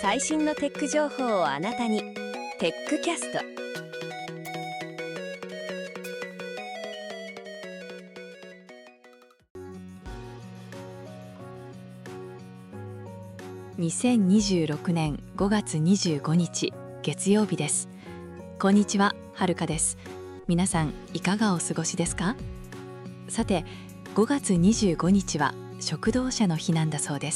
最新のテック情報をあなたに。テックキャスト。 2026年5月25日月曜日です。こんにちは、はるかです。皆さんいかがお過ごしですか？さて、5月25日は食堂車の日なんだそうです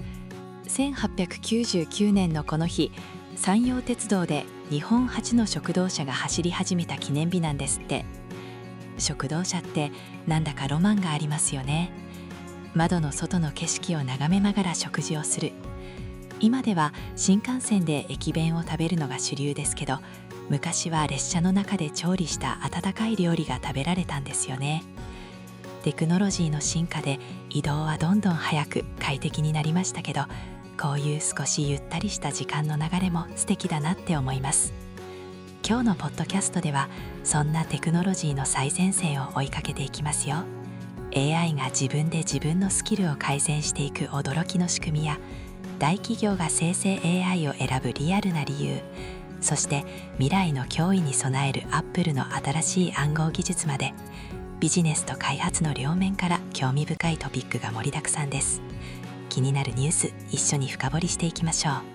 。1899年のこの日、山陽鉄道で日本初の食堂車が走り始めた記念日なんですって。食堂車ってなんだかロマンがありますよね。窓の外の景色を眺めながら食事をする。今では新幹線で駅弁を食べるのが主流ですけど、昔は列車の中で調理した温かい料理が食べられたんですよね。テクノロジーの進化で移動はどんどん早く快適になりましたけど、こういう少しゆったりした時間の流れも素敵だなって思います。今日のポッドキャストではそんなテクノロジーの最前線を追いかけていきますよ。 AI が自分で自分のスキルを改善していく驚きの仕組みや、大企業が生成 AI を選ぶリアルな理由、そして未来の脅威に備えるアップルの新しい暗号技術まで、ビジネスと開発の両面から興味深いトピックが盛りだくさんです。気になるニュース、一緒に深掘りしていきましょう。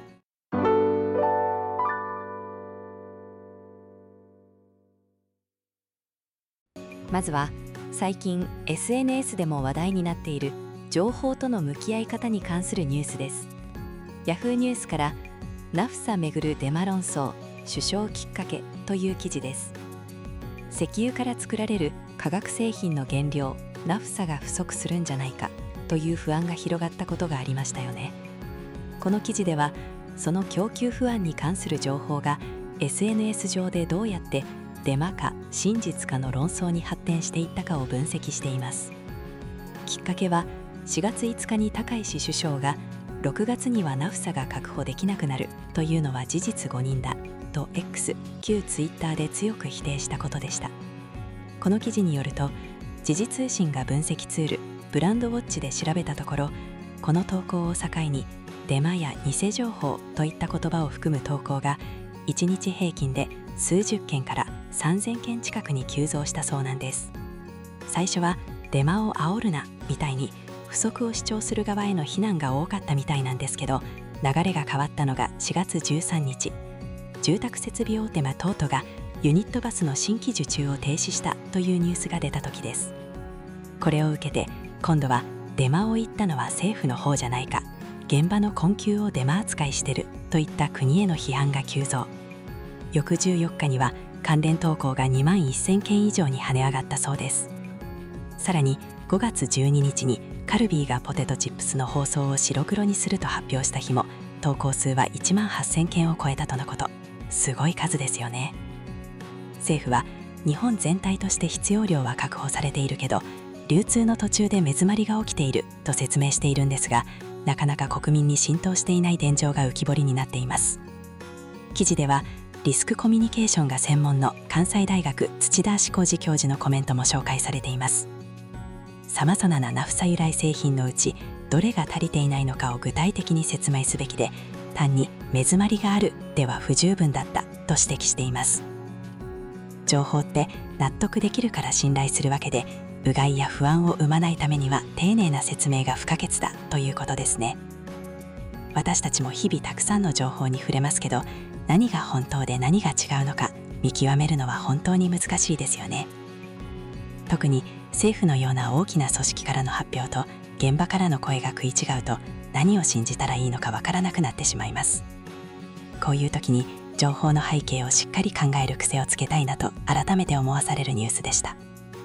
まずは最近 SNS でも話題になっている情報との向き合い方に関するニュースです。ヤフーニュースからナフサめぐるデマ論争、首相きっかけという記事です。石油から作られる化学製品の原料ナフサが不足するんじゃないかという不安が広がったことがありましたよね。この記事ではその供給不安に関する情報が SNS 上でどうやってデマか真実かの論争に発展していったかを分析しています。きっかけは4月5日に高市首相が6月にはナフサが確保できなくなるというのは事実誤認だと X 旧ツイッターで強く否定したことでした。この記事によると、時事通信が分析ツールブランドウォッチで調べたところ、この投稿を境にデマや偽情報といった言葉を含む投稿が1日平均で数十件から3000件近くに急増したそうなんです。最初はデマを煽るなみたいに不足を主張する側への非難が多かったみたいなんですけど、流れが変わったのが4月13日、住宅設備大手間トートがユニットバスの新規受注を停止したというニュースが出た時です。これを受けて今度はデマを言ったのは政府の方じゃないか、現場の困窮をデマ扱いしてるといった国への批判が急増。翌14日には関連投稿が2万1000件以上に跳ね上がったそうです。さらに5月12日にカルビーがポテトチップスの包装を白黒にすると発表した日も投稿数は1万8000件を超えたとのこと。すごい数ですよね。政府は日本全体として必要量は確保されているけど、流通の途中で目詰まりが起きていると説明しているんですが、なかなか国民に浸透していない現状が浮き彫りになっています。記事ではリスクコミュニケーションが専門の関西大学土田志浩二教授のコメントも紹介されています。さまざまなナフサ由来製品のうちどれが足りていないのかを具体的に説明すべきで、単に目詰まりがあるでは不十分だったと指摘しています。情報って納得できるから信頼するわけで、うがいや不安を生まないためには丁寧な説明が不可欠だということですね。私たちも日々たくさんの情報に触れますけど、何が本当で何が違うのか見極めるのは本当に難しいですよね。特に政府のような大きな組織からの発表と現場からの声が食い違うと、何を信じたらいいのかわからなくなってしまいます。こういう時に情報の背景をしっかり考える癖をつけたいなと改めて思わされるニュースでした。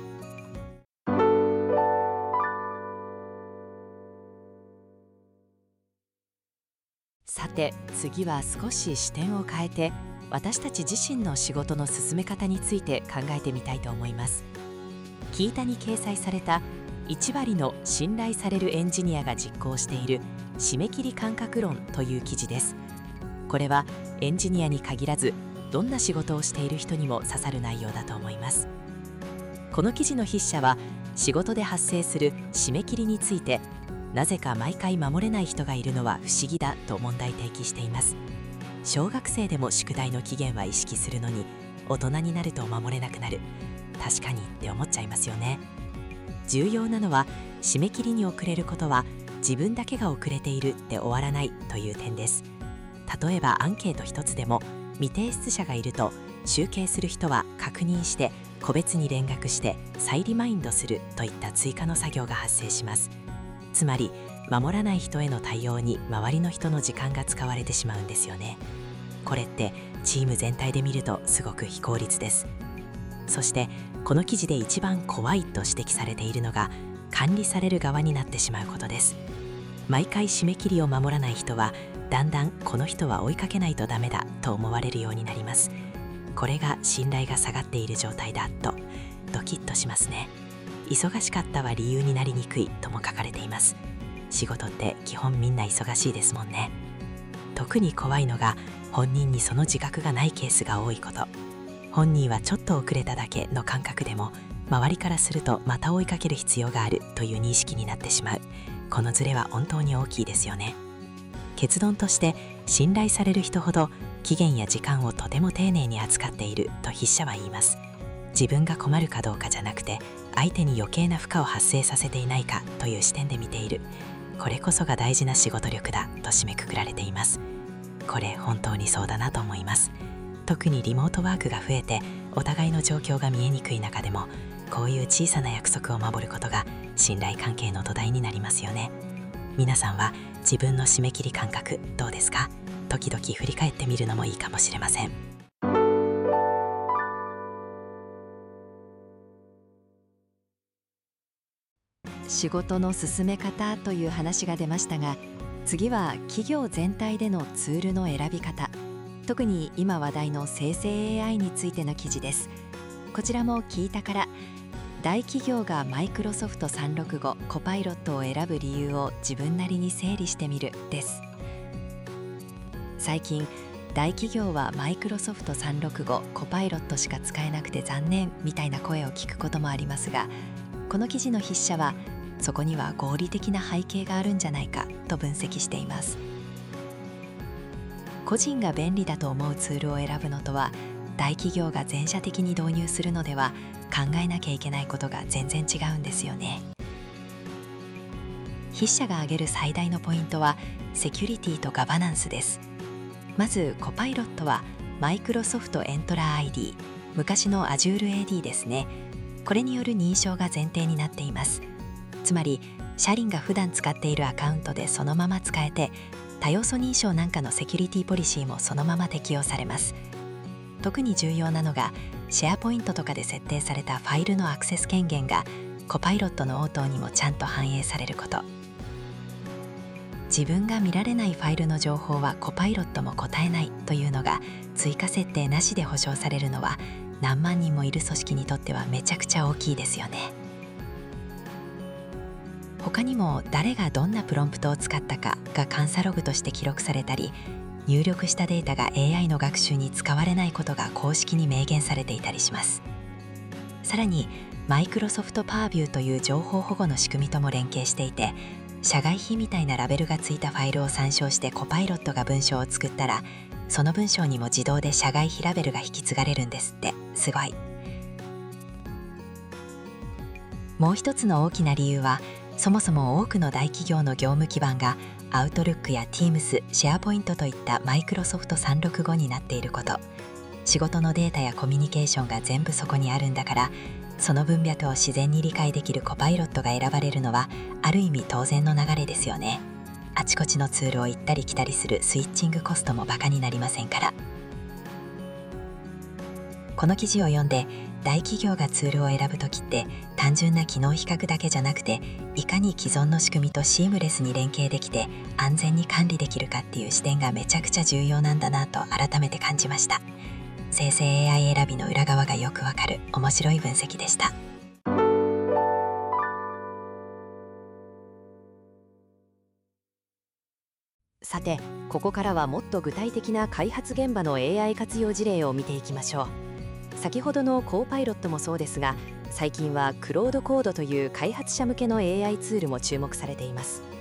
さて、次は少し視点を変えて、私たち自身の仕事の進め方について考えてみたいと思います。キータに掲載された1割の信頼されるエンジニアが実行している締め切り感覚論という記事です。これはエンジニアに限らず、どんな仕事をしている人にも刺さる内容だと思います。この記事の筆者は仕事で発生する締め切りについてなぜか毎回守れない人がいるのは不思議だと問題提起しています。小学生でも宿題の期限は意識するのに、大人になると守れなくなる。確かにって思っちゃいますよね。重要なのは、締め切りに遅れることは自分だけが遅れているで終わらないという点です。例えばアンケート一つでも、未提出者がいると集計する人は確認して個別に連絡して再リマインドするといった追加の作業が発生します。つまり守らない人への対応に周りの人の時間が使われてしまうんですよね。これってチーム全体で見るとすごく非効率です。そしてこの記事で一番怖いと指摘されているのが、管理される側になってしまうことです。毎回締め切りを守らない人は、だんだんこの人は追いかけないとダメだと思われるようになります。これが信頼が下がっている状態だとドキッとしますね。忙しかったは理由になりにくいとも書かれています。仕事って基本みんな忙しいですもんね。特に怖いのが、本人にその自覚がないケースが多いこと。本人はちょっと遅れただけの感覚でも、周りからするとまた追いかける必要があるという認識になってしまう。このズレは本当に大きいですよね。結論として、信頼される人ほど期限や時間をとても丁寧に扱っていると筆者は言います。自分が困るかどうかじゃなくて、相手に余計な負荷を発生させていないかという視点で見ている。これこそが大事な仕事力だと締めくくられています。これ本当にそうだなと思います。特にリモートワークが増えて、お互いの状況が見えにくい中でも、こういう小さな約束を守ることが信頼関係の土台になりますよね。皆さんは自分の締め切り感覚どうですか？時々振り返ってみるのもいいかもしれません。仕事の進め方という話が出ましたが、次は企業全体でのツールの選び方、特に今話題の生成 AI についての記事です。こちらも聞いたから、大企業がマイクロソフト365コパイロットを選ぶ理由を自分なりに整理してみるです。最近、大企業はマイクロソフト365コパイロットしか使えなくて残念みたいな声を聞くこともありますが、この記事の筆者はそこには合理的な背景があるんじゃないかと分析しています。個人が便利だと思うツールを選ぶのとは、大企業が全社的に導入するのでは考えなきゃいけないことが全然違うんですよね。筆者が挙げる最大のポイントはセキュリティとガバナンスです。まずコパイロットはマイクロソフトエントラー ID、 昔の Azure AD ですね。これによる認証が前提になっています。つまり社員が普段使っているアカウントでそのまま使えて、多要素認証なんかのセキュリティポリシーもそのまま適用されます。特に重要なのが、シェアポイントとかで設定されたファイルのアクセス権限がコパイロットの応答にもちゃんと反映されること。自分が見られないファイルの情報はコパイロットも答えないというのが追加設定なしで保証されるのは、何万人もいる組織にとってはめちゃくちゃ大きいですよね。他にも誰がどんなプロンプトを使ったかが監査ログとして記録されたり、入力したデータが AI の学習に使われないことが公式に明言されていたりします。さらにマイクロソフトパービューという情報保護の仕組みとも連携していて、社外秘みたいなラベルがついたファイルを参照してコパイロットが文章を作ったら、その文章にも自動で社外秘ラベルが引き継がれるんですって。すごい。もう一つの大きな理由は、そもそも多くの大企業の業務基盤がアウトルックや Teams、シェアポイントといったマイクロソフト365になっていること。仕事のデータやコミュニケーションが全部そこにあるんだから、その分脈を自然に理解できるコパイロットが選ばれるのはある意味当然の流れですよね。あちこちのツールを行ったり来たりするスイッチングコストもバカになりませんから。この記事を読んで、大企業がツールを選ぶときって単純な機能比較だけじゃなくて、いかに既存の仕組みとシームレスに連携できて安全に管理できるかっていう視点がめちゃくちゃ重要なんだなと改めて感じました。生成 AI 選びの裏側がよくわかる面白い分析でした。 さて、ここからはもっと具体的な開発現場の AI 活用事例を見ていきましょう。先ほどのコーパイロットもそうですが、最近はクロードコードという開発者向けの AI ツールも注目されています。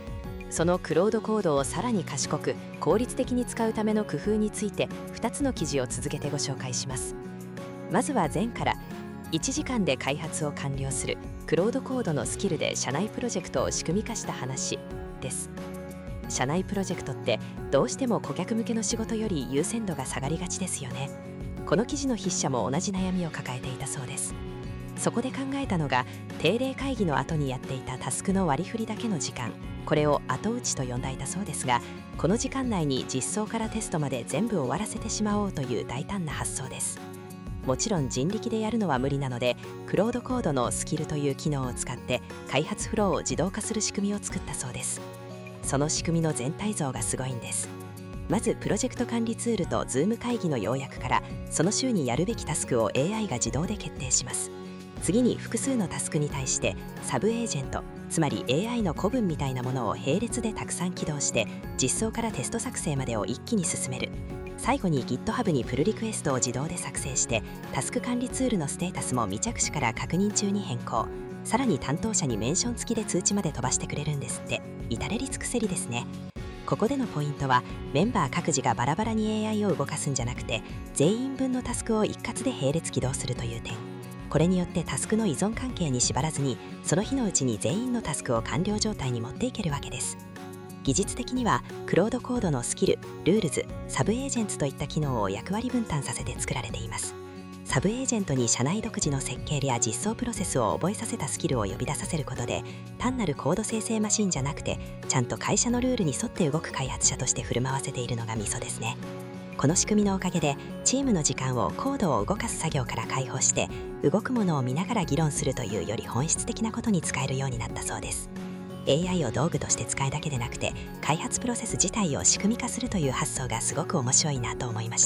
そのクロードコードをさらに賢く効率的に使うための工夫について2つの記事を続けてご紹介します。まずは前から1時間で開発を完了するクロードコードのスキルで社内プロジェクトを仕組み化した話です。社内プロジェクトってどうしても顧客向けの仕事より優先度が下がりがちですよね。この記事の筆者も同じ悩みを抱えていたそうです。そこで考えたのが定例会議の後にやっていたタスクの割り振りだけの時間、これを後打ちと呼んだいたそうですが、この時間内に実装からテストまで全部終わらせてしまおうという大胆な発想です。もちろん人力でやるのは無理なので、クロードコードのスキルという機能を使って開発フローを自動化する仕組みを作ったそうです。その仕組みの全体像がすごいんです。まずプロジェクト管理ツールと Zoom 会議の要約から、その週にやるべきタスクを AI が自動で決定します。次に複数のタスクに対してサブエージェント、つまり AI の古文みたいなものを並列でたくさん起動して、実装からテスト作成までを一気に進める。最後に GitHub にプルリクエストを自動で作成して、タスク管理ツールのステータスも未着手から確認中に変更。さらに担当者にメンション付きで通知まで飛ばしてくれるんですって。至れり尽くせりですね。ここでのポイントは、メンバー各自がバラバラに AI を動かすんじゃなくて、全員分のタスクを一括で並列起動するという点。これによってタスクの依存関係に縛らずに、その日のうちに全員のタスクを完了状態に持っていけるわけです。技術的にはクロードコードのスキル、ルールズ、サブエージェンツといった機能を役割分担させて作られています。サブエージェントに社内独自の設計や実装プロセスを覚えさせたスキルを呼び出させることで、単なるコード生成マシンじゃなくて、ちゃんと会社のルールに沿って動く開発者として振る舞わせているのがミソですね。この仕組みのおかげで、チームの時間をコードを動かす作業から解放して、動くものを見ながら議論するというより本質的なことに使えるようになったそうです。AI を道具として使うだけでなくて、開発プロセス自体を仕組み化するという発想がすごく面白いなと思いました。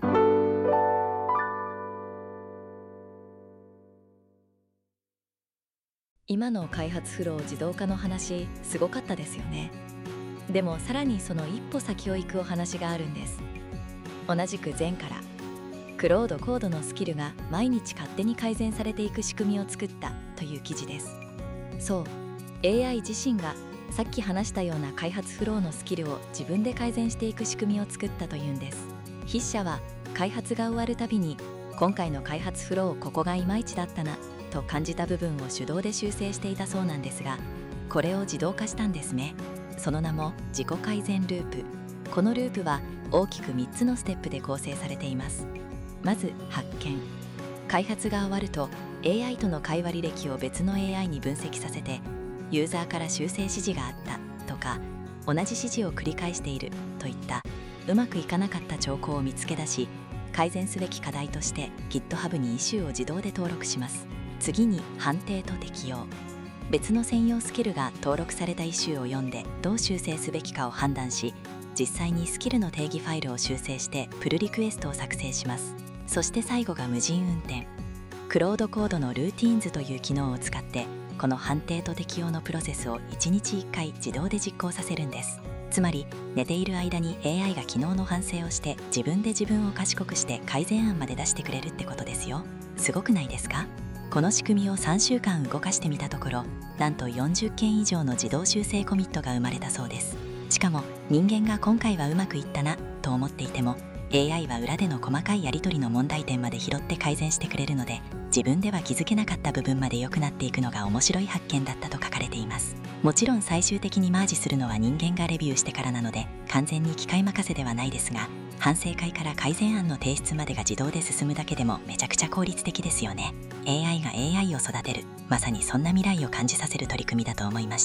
今の開発フロー自動化の話、すごかったですよね。でもさらにその一歩先を行くお話があるんです。同じく前からクロードコードのスキルが毎日勝手に改善されていく仕組みを作ったという記事です。そう、AI 自身がさっき話したような開発フローのスキルを自分で改善していく仕組みを作ったというんです。筆者は開発が終わるたびに、今回の開発フローここがいまいちだったなと感じた部分を手動で修正していたそうなんですが、これを自動化したんですね。その名も自己改善ループ。このループは大きく3つのステップで構成されています。まず発見。開発が終わると AI との会話履歴を別の AI に分析させて、ユーザーから修正指示があったとか、同じ指示を繰り返しているといったうまくいかなかった兆候を見つけ出し、改善すべき課題として GitHub にイシューを自動で登録します。次に判定と適用。別の専用スキルが登録されたイシューを読んでどう修正すべきかを判断し、実際にスキルの定義ファイルを修正してプルリクエストを作成します。そして最後が無人運転。クロードコードのルーティーンズという機能を使って、この判定と適用のプロセスを1日1回自動で実行させるんです。つまり寝ている間に AI が機能の反省をして、自分で自分を賢くして改善案まで出してくれるってことですよ。すごくないですか？この仕組みを3週間動かしてみたところ、なんと40件以上の自動修正コミットが生まれたそうです。しかも人間が今回はうまくいったなと思っていても、 AI は裏での細かいやり取りの問題点まで拾って改善してくれるので、自分では気づけなかった部分まで良くなっていくのが面白い発見だったと書かれています。もちろん最終的にマージするのは人間がレビューしてからなので、完全に機械任せではないですが、反省会から改善案の提出までが自動で進むだけでもめちゃくちゃ効率的ですよね。 AI が AI を育てる、まさにそんな未来を感じさせる取り組みだと思いました。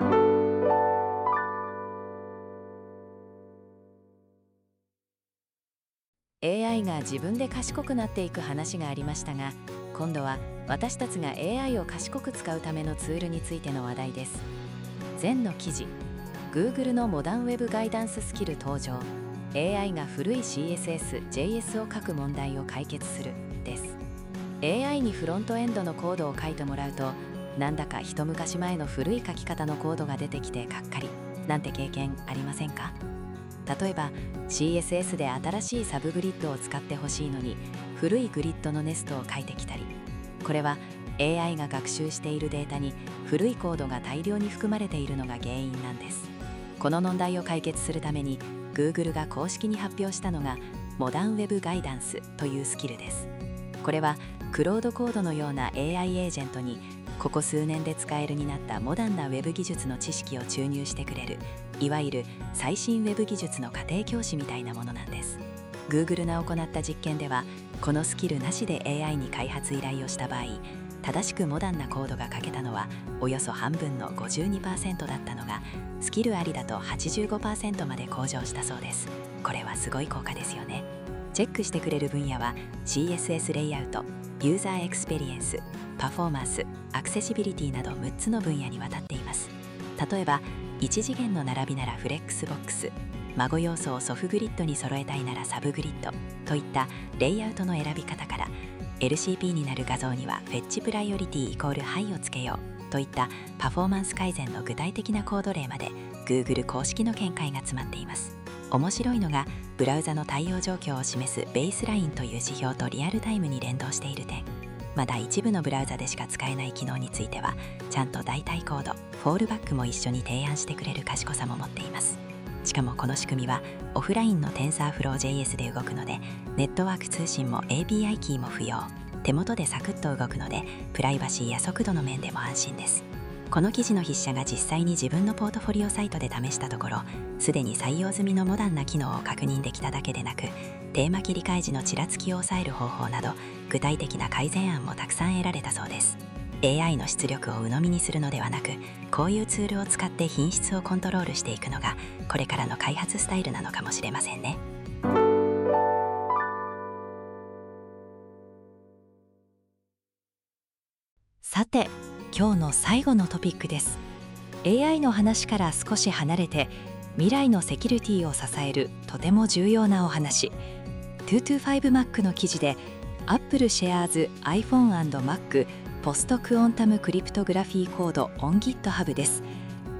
AI が自分で賢くなっていく話がありましたが、今度は私たちが AI を賢く使うためのツールについての話題です。前の記事、 Google のモダンウェブガイダンススキル登場、 AI が古い CSS、JS を書く問題を解決するです。 AI にフロントエンドのコードを書いてもらうと、なんだか一昔前の古い書き方のコードが出てきてがっかりなんて経験ありませんか？例えば CSS で新しいサブグリッドを使ってほしいのに、古いグリッドのネストを書いてきたり、これは AI が学習しているデータに古いコードが大量に含まれているのが原因なんです。この問題を解決するために Google が公式に発表したのがモダンウェブガイダンスというスキルです。これはクロードコードのような AI エージェントにここ数年で使えるになったモダンなウェブ技術の知識を注入してくれる、いわゆる最新ウェブ技術の家庭教師みたいなものなんです。Google が行った実験では、このスキルなしで AI に開発依頼をした場合、正しくモダンなコードが書けたのはおよそ半分の 52% だったのが、スキルありだと 85% まで向上したそうです。これはすごい効果ですよね。チェックしてくれる分野は CSS レイアウト、ユーザーエクスペリエンス、パフォーマンス、アクセシビリティなど6つの分野にわたっています。例えば1次元の並びならフレックスボックス、孫要素をソフグリッドに揃えたいならサブグリッドといったレイアウトの選び方から、 LCP になる画像にはフェッチプライオリティイコールハイをつけようといったパフォーマンス改善の具体的なコード例まで Google 公式の見解が詰まっています。面白いのがブラウザの対応状況を示すベースラインという指標とリアルタイムに連動している点。まだ一部のブラウザでしか使えない機能についてはちゃんと代替コード、フォールバックも一緒に提案してくれる賢さも持っています。しかもこの仕組みはオフラインの TensorFlow.js で動くので、ネットワーク通信も API キーも不要、手元でサクッと動くのでプライバシーや速度の面でも安心です。この記事の筆者が実際に自分のポートフォリオサイトで試したところ、すでに採用済みのモダンな機能を確認できただけでなく、テーマ切り替え時のちらつきを抑える方法など具体的な改善案もたくさん得られたそうです。 AI の出力を鵜呑みにするのではなく、こういうツールを使って品質をコントロールしていくのがこれからの開発スタイルなのかもしれませんね。さて、今日の最後のトピックです。 AI の話から少し離れて未来のセキュリティを支えるとても重要なお話。225Mac の記事で Apple shares iPhone and Mac Post Quantum Cryptography Code on GitHub です。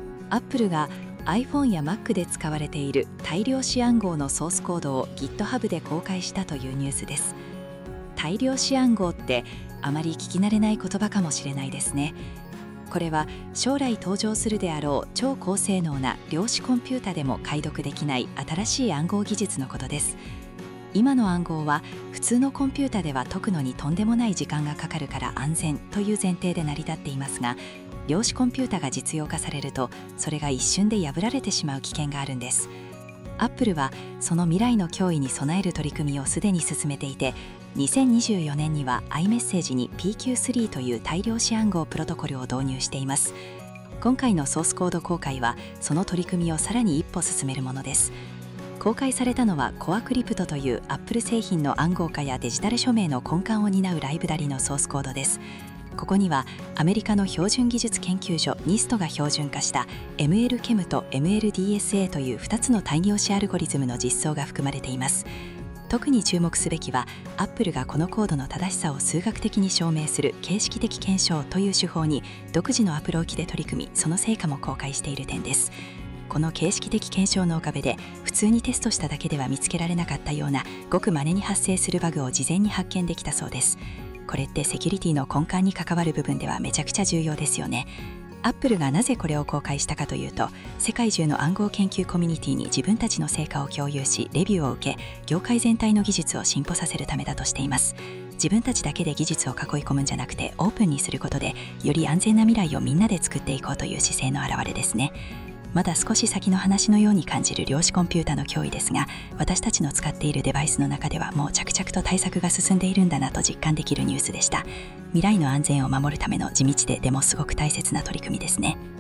Apple が iPhone や Mac で使われている大量子暗号のソースコードを GitHub で公開したというニュースです。大量子暗号ってあまり聞き慣れない言葉かもしれないですね。これは将来登場するであろう超高性能な量子コンピュータでも解読できない新しい暗号技術のことです。今の暗号は普通のコンピュータでは解くのにとんでもない時間がかかるから安全という前提で成り立っていますが、量子コンピュータが実用化されるとそれが一瞬で破られてしまう危険があるんです。アップルはその未来の脅威に備える取り組みをすでに進めていて、2024年には iMessage に PQ3 という大量子暗号プロトコルを導入しています。今回のソースコード公開はその取り組みをさらに一歩進めるものです。公開されたのはコアクリプトというアップル製品の暗号化やデジタル署名の根幹を担うライブラリのソースコードです。ここにはアメリカの標準技術研究所 NIST が標準化した MLChem と MLDSA という2つの大量子アルゴリズムの実装が含まれています。特に注目すべきは、アップルがこのコードの正しさを数学的に証明する形式的検証という手法に独自のアプローチで取り組み、その成果も公開している点です。この形式的検証のおかげで、普通にテストしただけでは見つけられなかったようなごく稀に発生するバグを事前に発見できたそうです。これってセキュリティの根幹に関わる部分ではめちゃくちゃ重要ですよね。アップルがなぜこれを公開したかというと、世界中の暗号研究コミュニティに自分たちの成果を共有し、レビューを受け、業界全体の技術を進歩させるためだとしています。自分たちだけで技術を囲い込むんじゃなくて、オープンにすることでより安全な未来をみんなで作っていこうという姿勢の表れですね。まだ少し先の話のように感じる量子コンピュータの脅威ですが、私たちの使っているデバイスの中ではもう着々と対策が進んでいるんだなと実感できるニュースでした。未来の安全を守るための地道でもすごく大切な取り組みですね。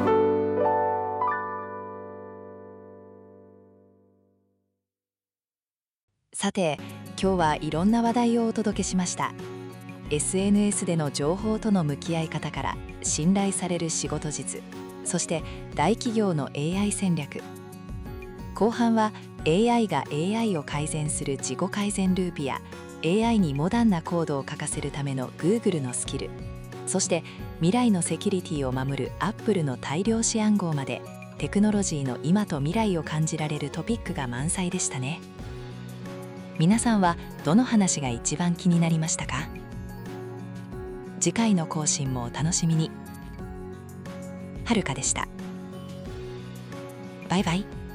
さて、今日はいろんな話題をお届けしました。 SNS での情報との向き合い方から信頼される仕事術、そして大企業の AI 戦略。後半は AI が AI を改善する自己改善ループや AI にモダンなコードを書かせるための Google のスキル、そして未来のセキュリティを守る Apple の大量子暗号まで、テクノロジーの今と未来を感じられるトピックが満載でしたね。皆さんはどの話が一番気になりましたか？ 次回の更新もお楽しみに。はるかでした。バイバイ。